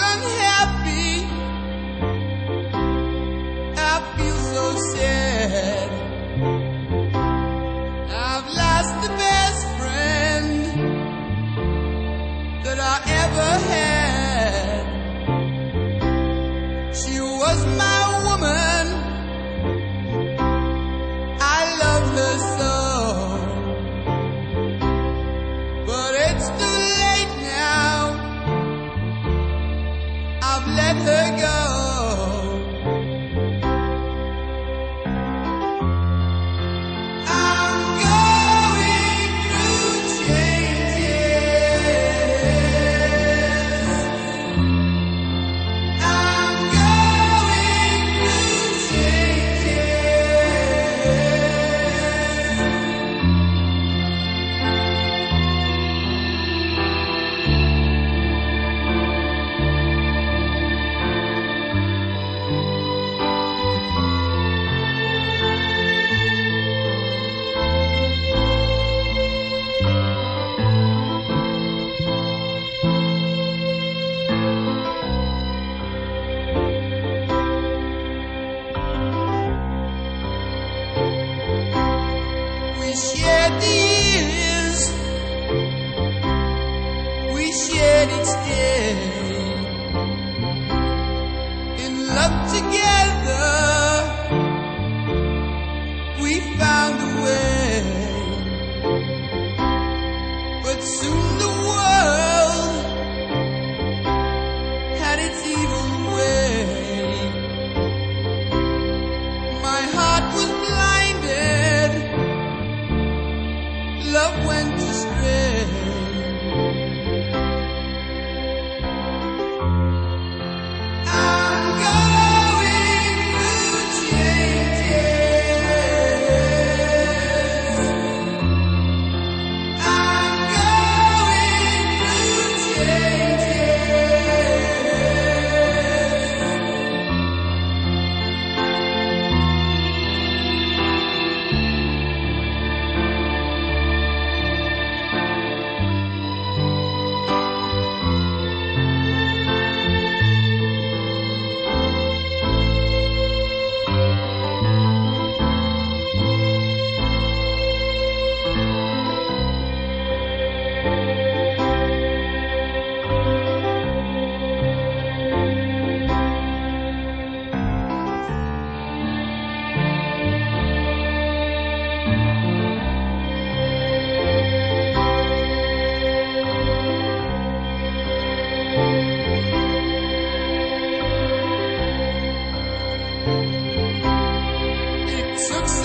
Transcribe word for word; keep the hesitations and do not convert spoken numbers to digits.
unhappy. I feel so sad. I've lost the best friend that I ever had. She was my woman. I love her so. But it's too late now. I've let her go. We shared the years, we shared each day, in love together, we found a way. But soon the world had its evil way. My heart was blinded, love went astray. I'm going through changes. I'm going through It took